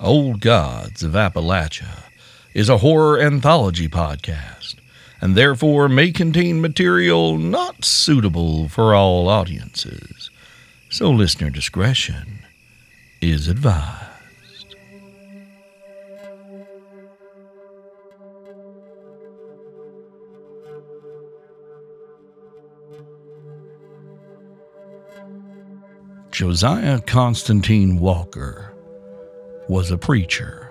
Old Gods of Appalachia is a horror anthology podcast, and therefore may contain material not suitable for all audiences. So listener discretion is advised. Josiah Constantine Walker was a preacher.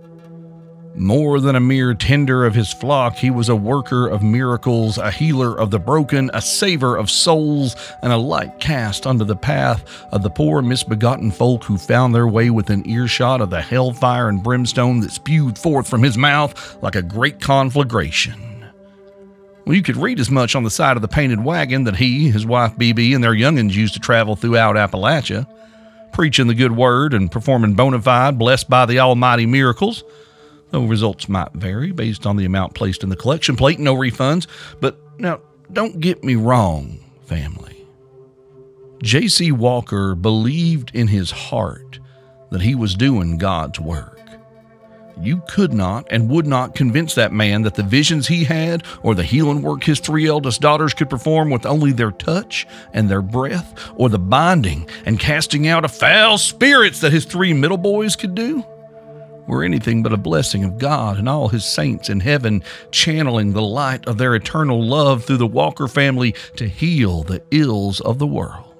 More than a mere tender of his flock, he was a worker of miracles, a healer of the broken, a saver of souls, and a light cast unto the path of the poor misbegotten folk who found their way within earshot of the hellfire and brimstone that spewed forth from his mouth like a great conflagration. Well, you could read as much on the side of the painted wagon that he, his wife BB, and their young'uns used to travel throughout Appalachia, preaching the good word and performing bona fide, blessed by the almighty miracles, though results might vary based on the amount placed in the collection plate. No refunds. But now, don't get me wrong, family. J.C. Walker believed in his heart that he was doing God's work. You could not and would not convince that man that the visions he had or the healing work his three eldest daughters could perform with only their touch and their breath, or the binding and casting out of foul spirits that his three middle boys could do, were anything but a blessing of God and all his saints in heaven, channeling the light of their eternal love through the Walker family to heal the ills of the world.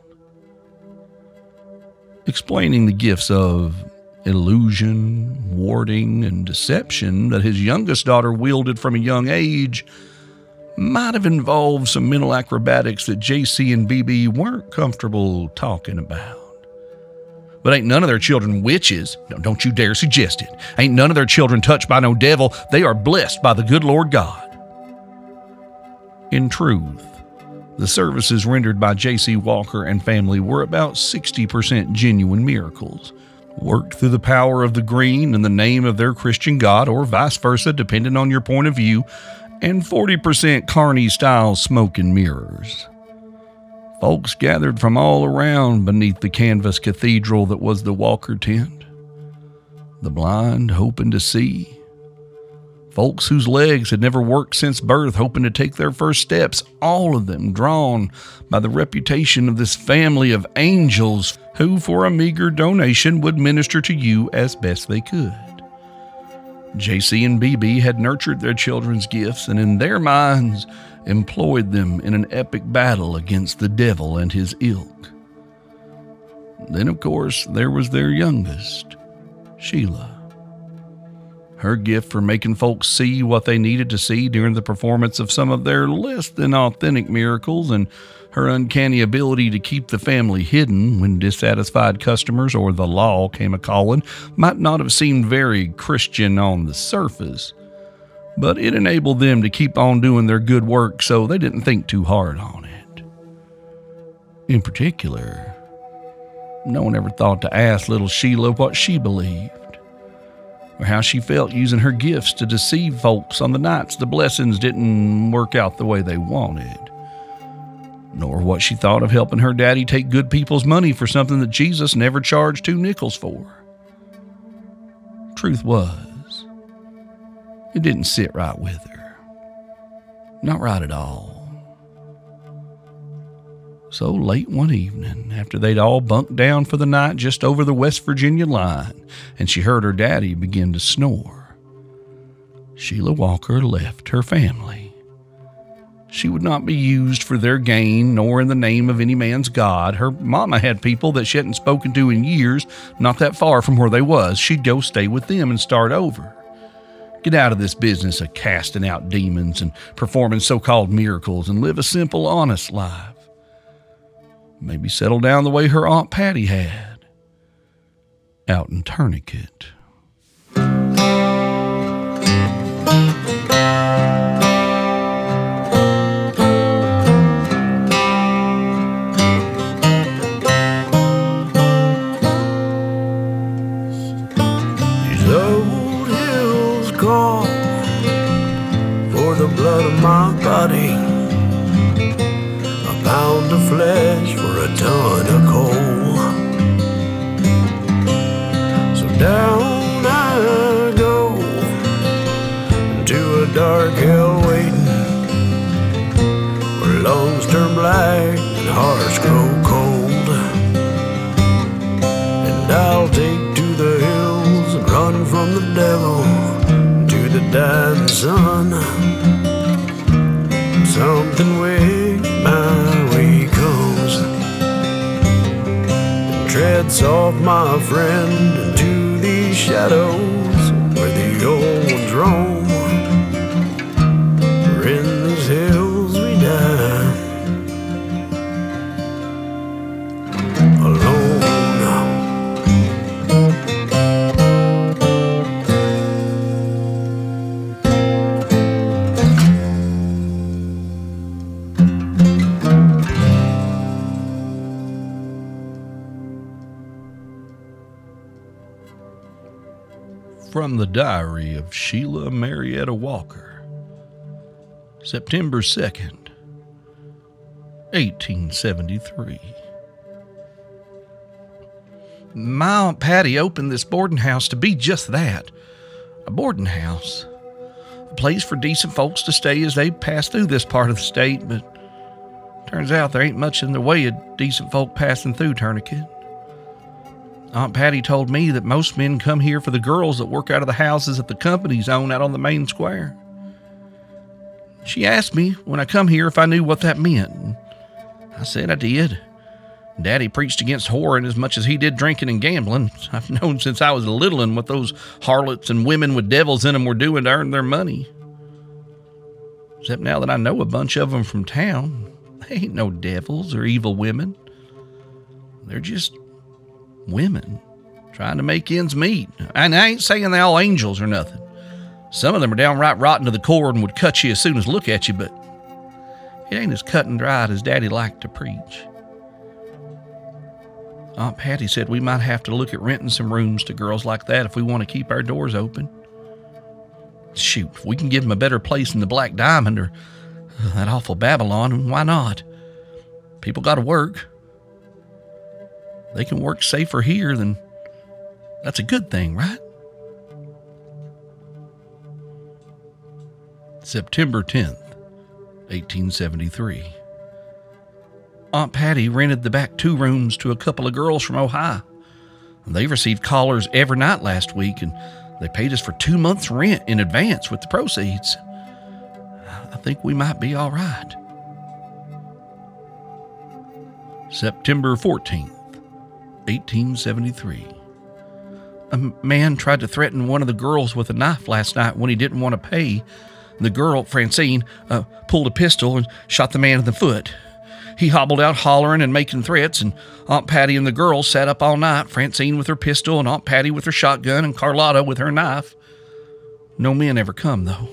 Explaining the gifts of illusion, warding, and deception that his youngest daughter wielded from a young age might have involved some mental acrobatics that JC and BB weren't comfortable talking about. But ain't none of their children witches. No, don't you dare suggest it. Ain't none of their children touched by no devil. They are blessed by the good Lord God. In truth, the services rendered by J.C. Walker and family were about 60% genuine miracles, worked through the power of the green in the name of their Christian God, or vice versa, depending on your point of view, and 40% Carney-style smoke and mirrors. Folks gathered from all around beneath the canvas cathedral that was the Walker tent. The blind hoping to see. Folks whose legs had never worked since birth hoping to take their first steps, all of them drawn by the reputation of this family of angels who, for a meager donation, would minister to you as best they could. JC and BB had nurtured their children's gifts and in their minds employed them in an epic battle against the devil and his ilk. Then, of course, there was their youngest, Sheila. Her gift for making folks see what they needed to see during the performance of some of their less than authentic miracles, and her uncanny ability to keep the family hidden when dissatisfied customers or the law came a-calling might not have seemed very Christian on the surface, but it enabled them to keep on doing their good work so they didn't think too hard on it. In particular, no one ever thought to ask little Sheila what she believed, or how she felt using her gifts to deceive folks on the nights the blessings didn't work out the way they wanted, nor what she thought of helping her daddy take good people's money for something that Jesus never charged 2 nickels for. Truth was, it didn't sit right with her. Not right at all. So late one evening, after they'd all bunked down for the night just over the West Virginia line, and she heard her daddy begin to snore, Sheila Walker left her family. She would not be used for their gain, nor in the name of any man's God. Her mama had people that she hadn't spoken to in years, not that far from where they was. She'd go stay with them and start over. Get out of this business of casting out demons and performing so-called miracles and live a simple, honest life. Maybe settle down the way her Aunt Patty had, out in Tourniquet. These old hills call for the blood of my body, a pound of flesh for a ton of coal. So down winters grow cold, and I'll take to the hills and run from the devil to the dying sun. Something way my way comes, and treads off, my friend, into these shadows where the old ones roam. For in these hills we die alone. From the diary of Sheila Marietta Walker, September 2nd, 1873. My Aunt Patty opened this boarding house to be just that, a boarding house. A place for decent folks to stay as they pass through this part of the state, but turns out there ain't much in the way of decent folk passing through Tourniquet. Aunt Patty told me that most men come here for the girls that work out of the houses that the companies own out on the main square. She asked me when I come here if I knew what that meant. And I said I did. Daddy preached against whoring as much as he did drinking and gambling. I've known since I was a little and what those harlots and women with devils in them were doing to earn their money. Except now that I know a bunch of them from town, they ain't no devils or evil women. They're just women trying to make ends meet. And I ain't saying they're all angels or nothing. Some of them are downright rotten to the core and would cut you as soon as look at you, but it ain't as cut and dried as Daddy liked to preach. Aunt Patty said we might have to look at renting some rooms to girls like that if we want to keep our doors open. Shoot, if we can give them a better place than the Black Diamond or that awful Babylon, why not? People got to work. They can work safer here, then that's a good thing, right? September 10th, 1873. Aunt Patty rented the back 2 rooms to a couple of girls from Ohio. They received callers every night last week, and they paid us for 2 months' rent in advance with the proceeds. I think we might be all right. September 14th. 1873. A man tried to threaten one of the girls with a knife last night when he didn't want to pay. The girl, Francine, pulled a pistol and shot the man in the foot. He hobbled out hollering and making threats, and Aunt Patty and the girls sat up all night, Francine with her pistol and Aunt Patty with her shotgun and Carlotta with her knife. No men ever come, though.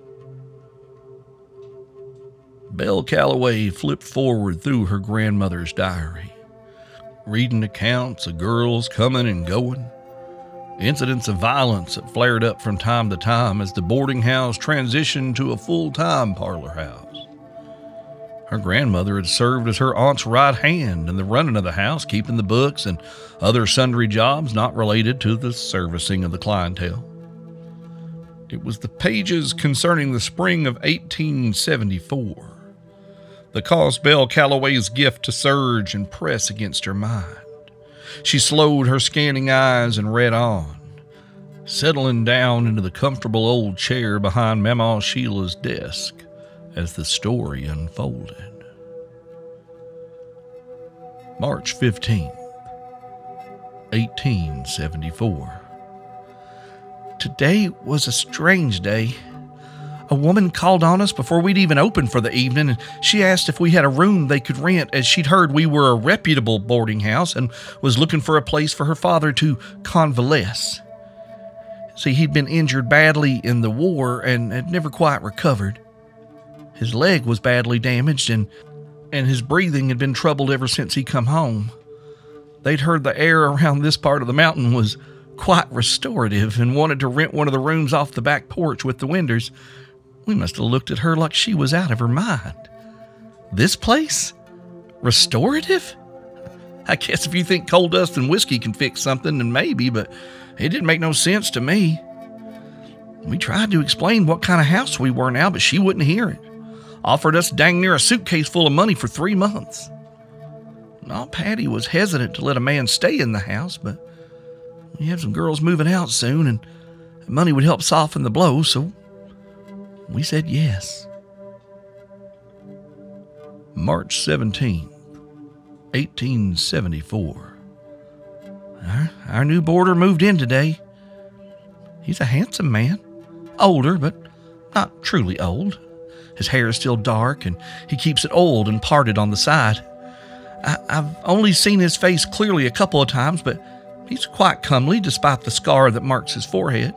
Belle Calloway flipped forward through her grandmother's diary, reading accounts of girls coming and going, incidents of violence that flared up from time to time as the boarding house transitioned to a full-time parlor house. Her grandmother had served as her aunt's right hand in the running of the house, keeping the books and other sundry jobs not related to the servicing of the clientele. It was the pages concerning the spring of 1874 that caused Belle Calloway's gift to surge and press against her mind. She slowed her scanning eyes and read on, settling down into the comfortable old chair behind Mama Sheila's desk as the story unfolded. March 15th, 1874. Today was a strange day. A woman called on us before we'd even opened for the evening, and she asked if we had a room they could rent, as she'd heard we were a reputable boarding house and was looking for a place for her father to convalesce. See, he'd been injured badly in the war and had never quite recovered. His leg was badly damaged, and his breathing had been troubled ever since he come home. They'd heard the air around this part of the mountain was quite restorative and wanted to rent one of the rooms off the back porch with the windows. We must have looked at her like she was out of her mind. This place? Restorative? I guess if you think coal dust and whiskey can fix something, then maybe, but it didn't make no sense to me. We tried to explain what kind of house we were now, but she wouldn't hear it. Offered us dang near a suitcase full of money for 3 months. Aunt Patty was hesitant to let a man stay in the house, but we have some girls moving out soon, and money would help soften the blow, so we said yes. March 17th, 1874. Our new boarder moved in today. He's a handsome man, older, but not truly old. His hair is still dark, and he keeps it oiled and parted on the side. I've only seen his face clearly a couple of times, but he's quite comely despite the scar that marks his forehead.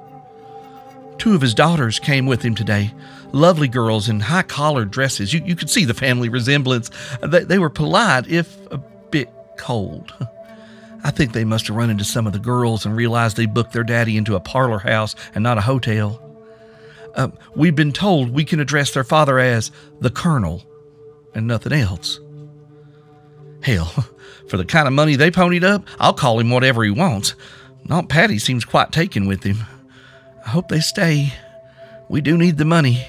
2 of his daughters came with him today, lovely girls in high-collared dresses. You could see the family resemblance. They were polite, if a bit cold. I think they must have run into some of the girls and realized they booked their daddy into a parlor house and not a hotel. We've been told we can address their father as the Colonel and nothing else. Hell, for the kind of money they ponied up, I'll call him whatever he wants. Aunt Patty seems quite taken with him. I hope they stay. We do need the money.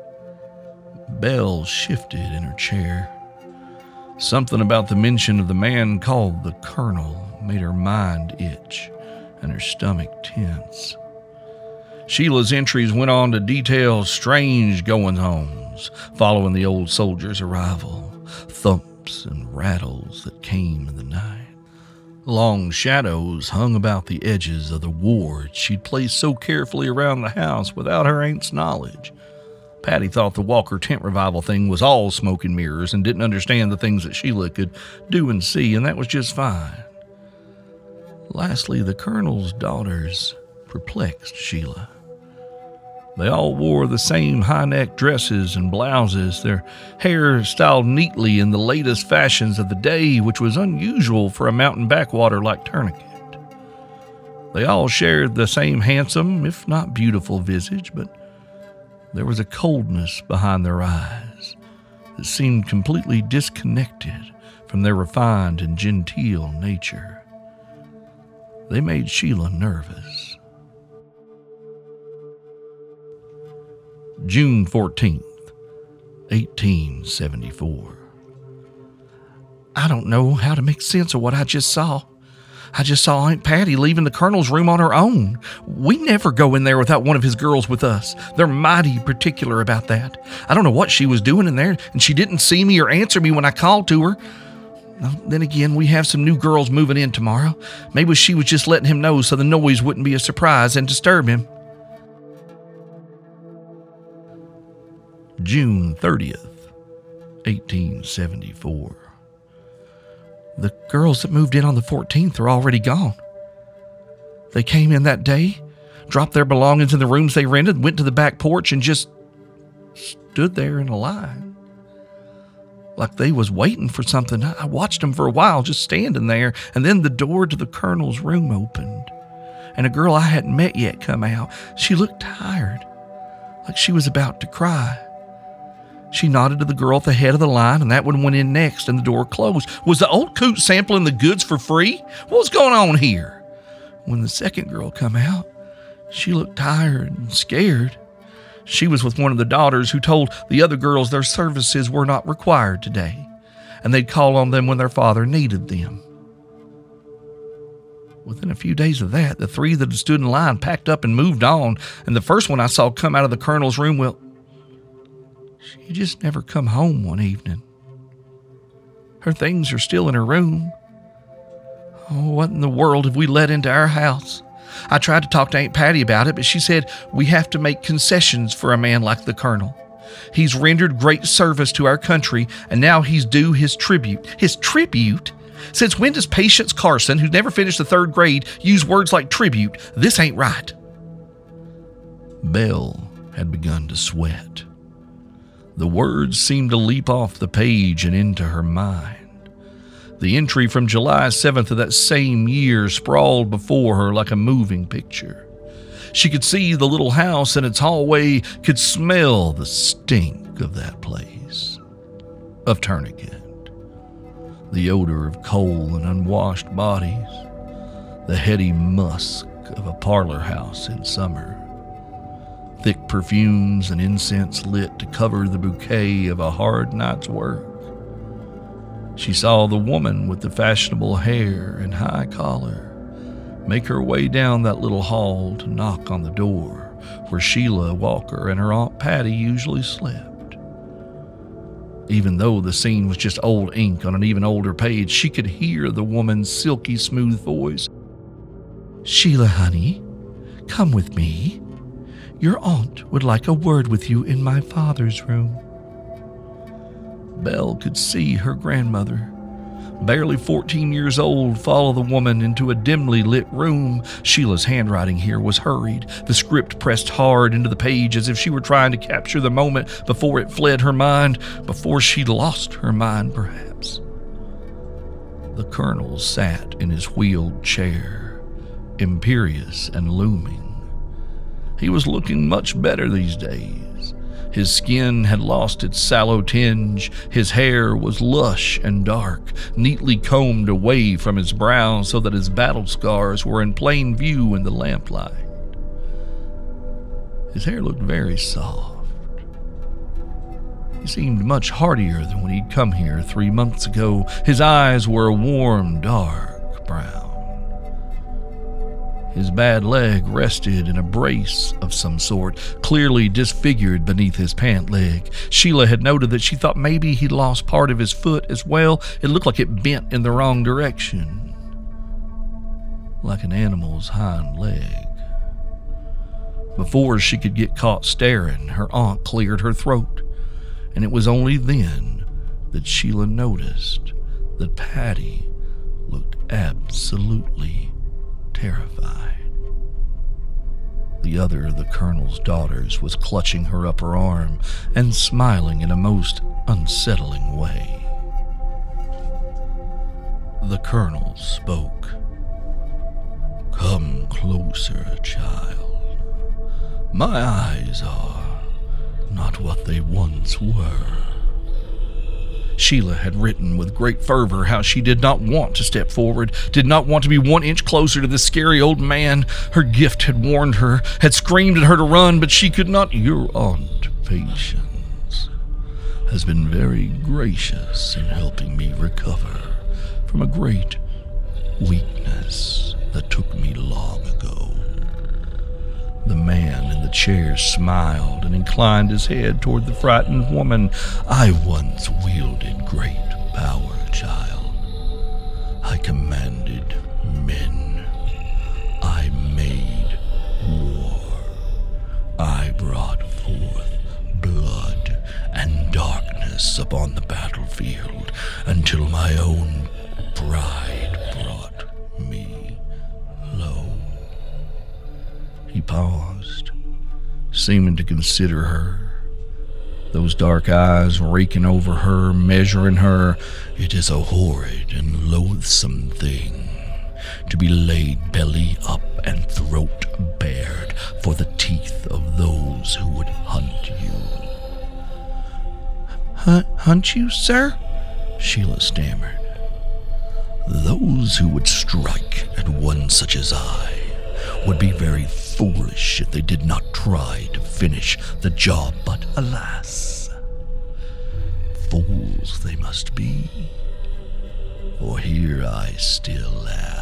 Belle shifted in her chair. Something about the mention of the man called the Colonel made her mind itch and her stomach tense. Sheila's entries went on to detail strange goings-ons following the old soldier's arrival, thumps and rattles that came in the night. Long shadows hung about the edges of the ward she'd placed so carefully around the house without her aunt's knowledge. Patty thought the Walker tent revival thing was all smoke and mirrors and didn't understand the things that Sheila could do and see, and that was just fine. Lastly, the Colonel's daughters perplexed Sheila. They all wore the same high-neck dresses and blouses, their hair styled neatly in the latest fashions of the day, which was unusual for a mountain backwater like Tourniquet. They all shared the same handsome, if not beautiful, visage, but there was a coldness behind their eyes that seemed completely disconnected from their refined and genteel nature. They made Sheila nervous. June 14th, 1874. I don't know how to make sense of what I just saw. I just saw Aunt Patty leaving the Colonel's room on her own. We never go in there without one of his girls with us. They're mighty particular about that. I don't know what she was doing in there, and she didn't see me or answer me when I called to her. Then again, we have some new girls moving in tomorrow. Maybe she was just letting him know so the noise wouldn't be a surprise and disturb him. June 30th, 1874. The girls that moved in on the 14th are already gone. They came in that day, dropped their belongings in the rooms they rented, went to the back porch, and just stood there in a line. Like they was waiting for something. I watched them for a while just standing there, and then the door to the Colonel's room opened, and a girl I hadn't met yet come out. She looked tired, like she was about to cry. She nodded to the girl at the head of the line, and that one went in next, and the door closed. Was the old coot sampling the goods for free? What was going on here? When the second girl come out, she looked tired and scared. She was with one of the daughters who told the other girls their services were not required today, and they'd call on them when their father needed them. Within a few days of that, the 3 that had stood in line packed up and moved on, and the first one I saw come out of the Colonel's room, well, she just never come home one evening. Her things are still in her room. Oh, what in the world have we let into our house? I tried to talk to Aunt Patty about it, but she said we have to make concessions for a man like the Colonel. He's rendered great service to our country, and now he's due his tribute. His tribute? Since when does Patience Carson, who never finished the 3rd grade, use words like tribute? This ain't right. Belle had begun to sweat. The words seemed to leap off the page and into her mind. The entry from July 7th of that same year sprawled before her like a moving picture. She could see the little house in its hallway, could smell the stink of that place, of Tourniquet, the odor of coal and unwashed bodies, the heady musk of a parlor house in summer. Thick perfumes and incense lit to cover the bouquet of a hard night's work. She saw the woman with the fashionable hair and high collar make her way down that little hall to knock on the door where Sheila Walker and her Aunt Patty usually slept. Even though the scene was just old ink on an even older page, she could hear the woman's silky smooth voice. "Sheila, honey, come with me. Your aunt would like a word with you in my father's room." Belle could see her grandmother, barely 14 years old, follow the woman into a dimly lit room. Sheila's handwriting here was hurried, the script pressed hard into the page as if she were trying to capture the moment before it fled her mind, before she'd lost her mind, perhaps. The colonel sat in his wheeled chair, imperious and looming. He was looking much better these days. His skin had lost its sallow tinge. His hair was lush and dark, neatly combed away from his brow so that his battle scars were in plain view in the lamplight. His hair looked very soft. He seemed much heartier than when he'd come here 3 months ago. His eyes were a warm, dark brown. His bad leg rested in a brace of some sort, clearly disfigured beneath his pant leg. Sheila had noted that she thought maybe he'd lost part of his foot as well. It looked like it bent in the wrong direction, like an animal's hind leg. Before she could get caught staring, her aunt cleared her throat, and it was only then that Sheila noticed that Patty looked absolutely terrified. The other of the colonel's daughters was clutching her upper arm and smiling in a most unsettling way. The colonel spoke. "Come closer, child. My eyes are not what they once were." Sheila had written with great fervor how she did not want to step forward, did not want to be 1 inch closer to this scary old man. Her gift had warned her, had screamed at her to run, but she could not. "Your Aunt Patience has been very gracious in helping me recover from a great weakness that took me long ago." The man in the chair smiled and inclined his head toward the frightened woman. "I once wielded great power, child. I commanded men. I made war. I brought forth blood and darkness upon the battlefield until my own pride brought me low." He paused, seeming to consider her, those dark eyes raking over her, measuring her. "It is a horrid and loathsome thing to be laid belly up and throat bared for the teeth of those who would hunt you." Hunt you, sir?" Sheila stammered. "Those who would strike at one such as I would be very foolish if they did not try to finish the job, but alas, fools they must be, for here I still am."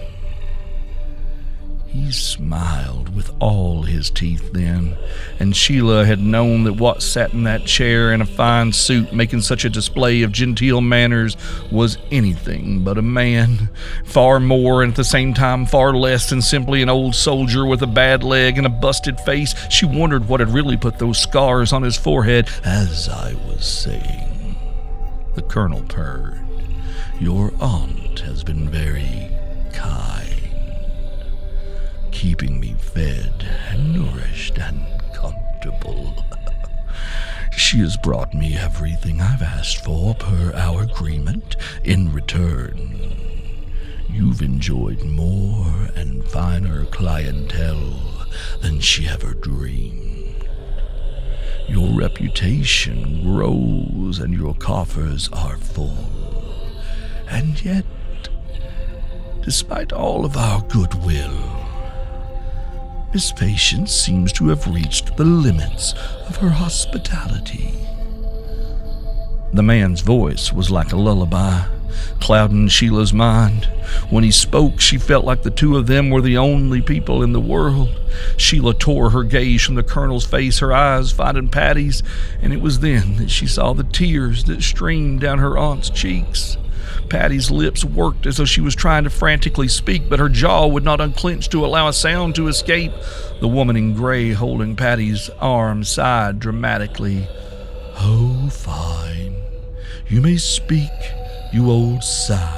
He smiled with all his teeth then, and Sheila had known that what sat in that chair in a fine suit making such a display of genteel manners was anything but a man, far more and at the same time far less than simply an old soldier with a bad leg and a busted face. She wondered what had really put those scars on his forehead. "As I was saying," the colonel purred, "your aunt has been very kind, keeping me fed and nourished and comfortable. She has brought me everything I've asked for per our agreement. In return, you've enjoyed more and finer clientele than she ever dreamed. Your reputation grows and your coffers are full. And yet, despite all of our goodwill, Miss Patience seems to have reached the limits of her hospitality." The man's voice was like a lullaby. clouding Sheila's mind. When he spoke, she felt like the two of them were the only people in the world. Sheila tore her gaze from the Colonel's face, her eyes finding Patty's, and it was then that she saw the tears that streamed down her aunt's cheeks. Patty's lips worked as though she was trying to frantically speak, but her jaw would not unclench to allow a sound to escape. The woman in gray, holding Patty's arm, sighed dramatically. "Oh, fine. You may speak, you old sow."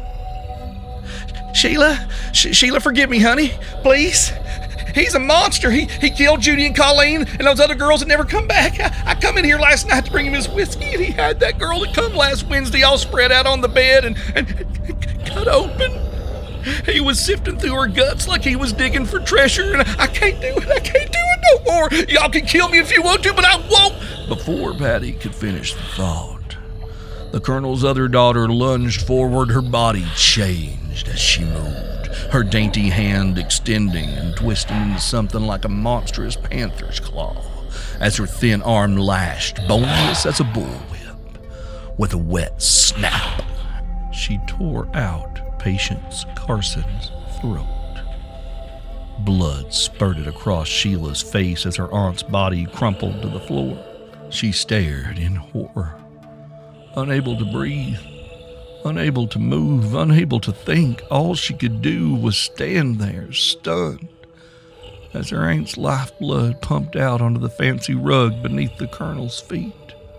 Sheila, forgive me, honey. Please. He's a monster. He killed Judy and Colleen and those other girls that never come back. I come in here last night to bring him his whiskey, and he had that girl that come last Wednesday all spread out on the bed and cut open. He was sifting through her guts like he was digging for treasure, and I can't do it no more. Y'all can kill me if you want to, but I won't. Before Patty could finish the thought, the Colonel's other daughter lunged forward, her body changed as she moved, her dainty hand extending and twisting into something like a monstrous panther's claw as her thin arm lashed, boneless as a bullwhip. With a wet snap, she tore out Patience Carson's throat. Blood spurted across Sheila's face as her aunt's body crumpled to the floor. She stared in horror, unable to breathe, unable to move, unable to think. All she could do was stand there, stunned, as her aunt's lifeblood pumped out onto the fancy rug beneath the Colonel's feet.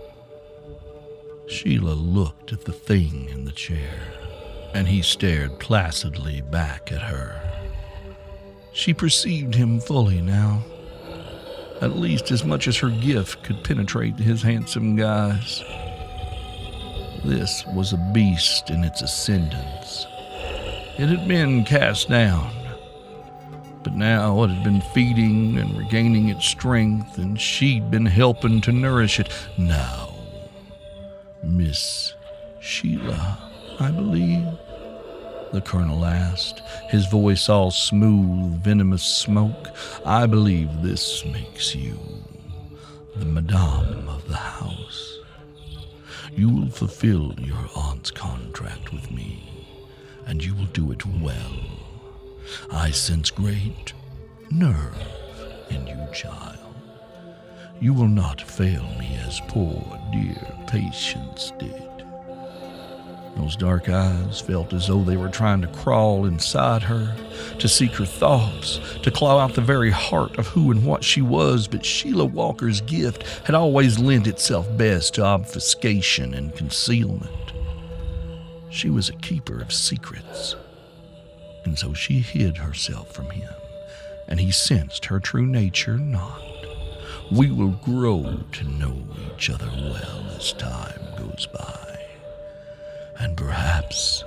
Sheila looked at the thing in the chair, and he stared placidly back at her. She perceived him fully now, at least as much as her gift could penetrate his handsome guise. This was a beast in its ascendance. It had been cast down, but now it had been feeding and regaining its strength, and she'd been helping to nourish it. Now, Miss Sheila, I believe, the Colonel asked, his voice all smooth, venomous smoke. I believe this makes you the madame of the house. You will fulfill your aunt's contract with me, and you will do it well. I sense great nerve in you, child. You will not fail me as poor, dear Patience did. Those dark eyes felt as though they were trying to crawl inside her, to seek her thoughts, to claw out the very heart of who and what she was, but Sheila Walker's gift had always lent itself best to obfuscation and concealment. She was a keeper of secrets, and so she hid herself from him, and he sensed her true nature not. We will grow to know each other well as time goes by. And perhaps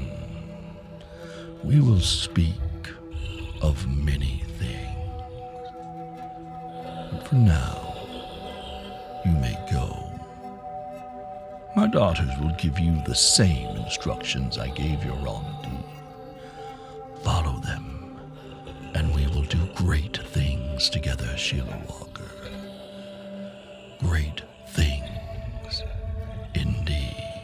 we will speak of many things. But for now, you may go. My daughters will give you the same instructions I gave your auntie. Follow them, and we will do great things together, Sheila Walker. Great things indeed.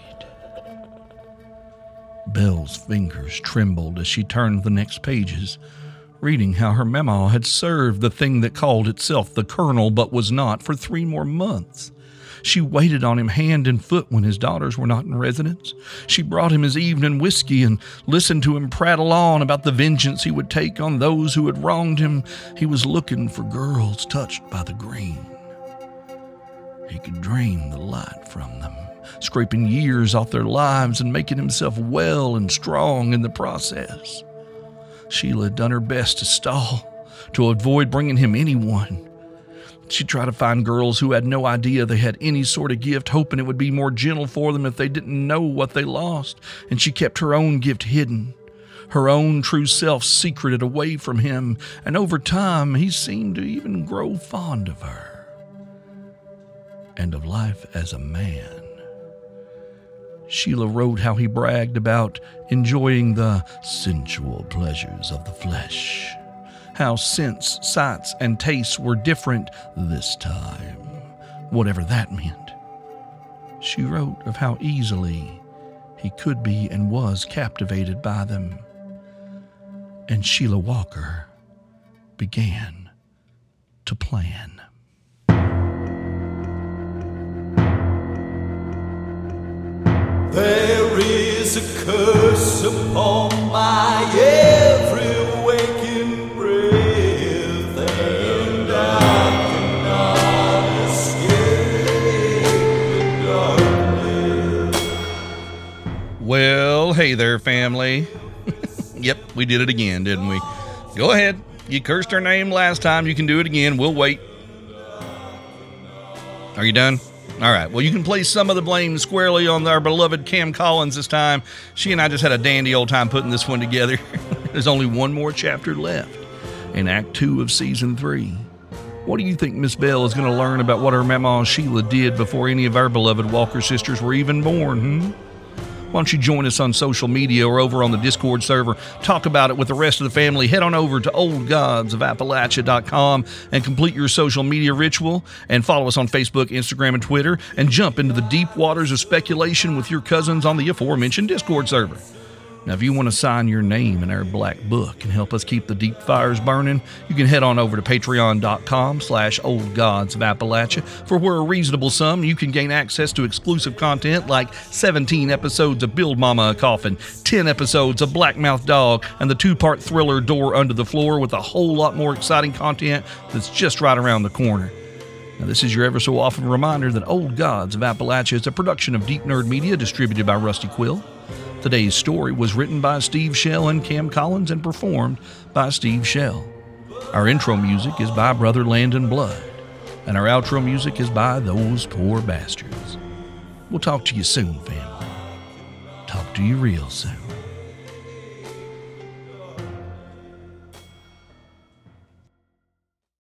Belle's fingers trembled as she turned the next pages, reading how her mama had served the thing that called itself the Colonel but was not for 3 more months. She waited on him hand and foot when his daughters were not in residence. She brought him his evening whiskey and listened to him prattle on about the vengeance he would take on those who had wronged him. He was looking for girls touched by the green. He could drain the light from them, scraping years off their lives and making himself well and strong in the process. Sheila had done her best to stall, to avoid bringing him anyone. She tried to find girls who had no idea they had any sort of gift, hoping it would be more gentle for them if they didn't know what they lost, and she kept her own gift hidden, her own true self secreted away from him, and over time he seemed to even grow fond of her and of life as a man. Sheila wrote how he bragged about enjoying the sensual pleasures of the flesh, how sense, sights, and tastes were different this time, whatever that meant. She wrote of how easily he could be and was captivated by them. And Sheila Walker began to plan. There is a curse upon my every waking breath, and I cannot escape the darkness. Well, hey there, family. Yep, we did it again, didn't we? Go ahead. You cursed her name last time. You can do it again. We'll wait. Are you done? All right. Well, you can place some of the blame squarely on our beloved Cam Collins this time. She and I just had a dandy old time putting this one together. There's only one more chapter left in Act 2 of Season 3. What do you think Miss Bell is going to learn about what her Mama Sheila did before any of our beloved Walker sisters were even born, Why don't you join us on social media or over on the Discord server? Talk about it with the rest of the family. Head on over to oldgodsofappalachia.com and complete your social media ritual. And follow us on Facebook, Instagram, and Twitter. And jump into the deep waters of speculation with your cousins on the aforementioned Discord server. Now, if you want to sign your name in our black book and help us keep the deep fires burning, you can head on over to patreon.com/oldgodsofappalachia, for where a reasonable sum, you can gain access to exclusive content like 17 episodes of Build Mama a Coffin, 10 episodes of Blackmouth Dog, and the 2-part thriller Door Under the Floor, with a whole lot more exciting content that's just right around the corner. Now, this is your ever so often reminder that Old Gods of Appalachia is a production of Deep Nerd Media, distributed by Rusty Quill. Today's story was written by Steve Shell and Cam Collins and performed by Steve Shell. Our intro music is by Brother Landon Blood, and our outro music is by Those Poor Bastards. We'll talk to you soon, family. Talk to you real soon.